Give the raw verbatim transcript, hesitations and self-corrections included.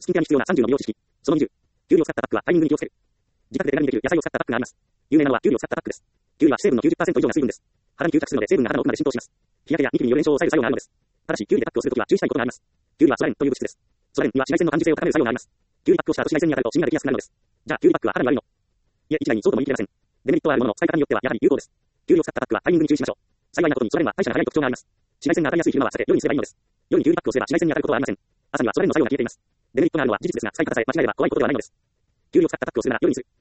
スキンケアに必要なさんじゅうの美容知識。そのにじゅう。キュウリを使ったパックはタイミングに気をつける。自宅で手軽にできる野菜を使ったパックがあります。有名なのはキュウリを使ったパックです。キュウリは主成分の きゅうじゅっパーセント 以上が水分です。肌に吸着するので成分が肌の奥まで浸透します。日焼けやニキビによる炎症を抑える作用があるのです。ただし、キュウリでパックをするときは注意したいことがあります。キュウリはソラレンという物質です。ソラレンには紫外線の感受性を高める作用があります。キュウリパックをした後紫外線に当たるとシミができやすくなるのです。じゃあ、キュウリパックは肌に悪いの？いえ、一概にそうとも言い切れません。デメリットはあるものの、使い方によってはやはり有効です。キュウリを使ったパックはタイミングに注意しましょう。幸いなことにソラレンは代謝が早い特徴があります。紫外線が当たりやすい昼間は避け、夜にすればいいのです。夜にキュウリパックをすれば紫外線に当たることはありません。朝にはソラレンの作用が消えています。デメリットがあるのは事実ですが、使い方さえ間違えれば怖いことではないのです。キュウリを使ったパックをするなら夜にする。